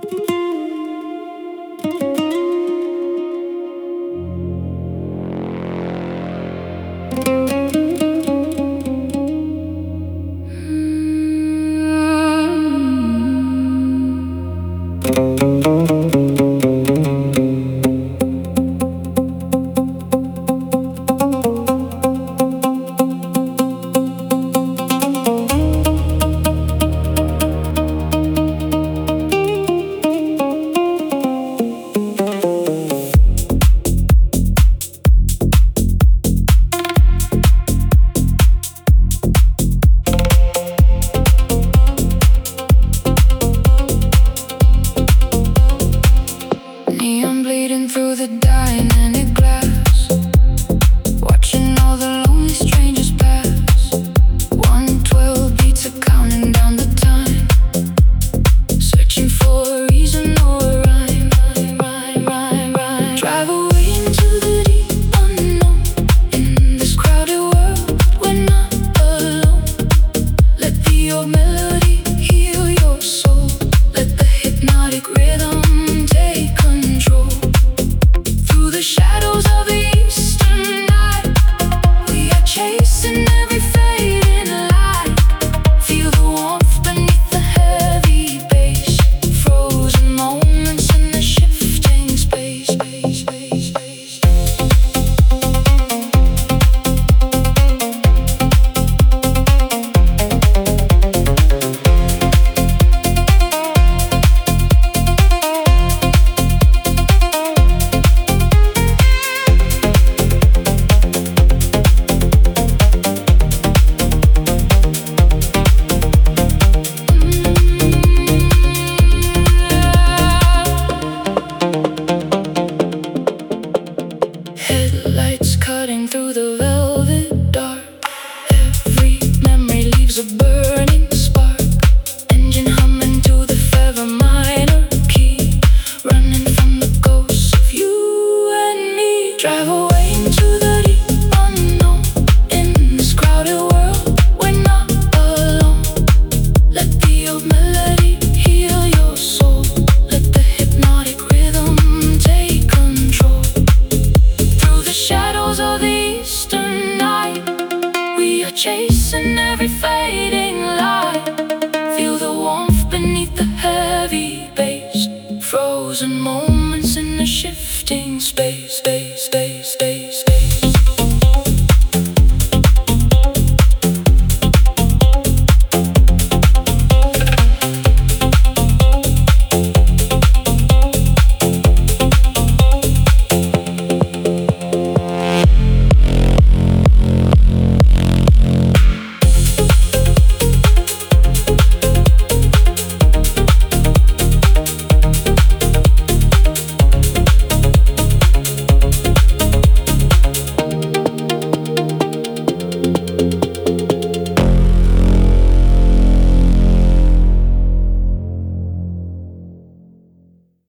Neon bleeding through the dynamic glass, watching all the lonely strangers pass. 112 beats are counting down the time, searching for a reason or a rhyme. Drive away into the deep unknown. In this crowded world, we're not alone. Let the old melody heal your soul. Let the hypnotic rhythm take control. Through the shadows of the eastern night, we are chasing every fading light. Feel the warmth beneath the heavy bass, frozen moments in the shifting space. Headlights cutting through the velvet dark. Every memory leaves a burning spark. Engine humming to the feather minor key, running from the ghosts of you and me. Drive away into the deep unknown. In this crowded world, we're not alone. Let the old melody heal your soul. Let the hypnotic rhythm take control. Through the shadows of the eastern night, we are chasing every fading light. Feel the warmth beneath the heavy bass, frozen moments in the shifting space.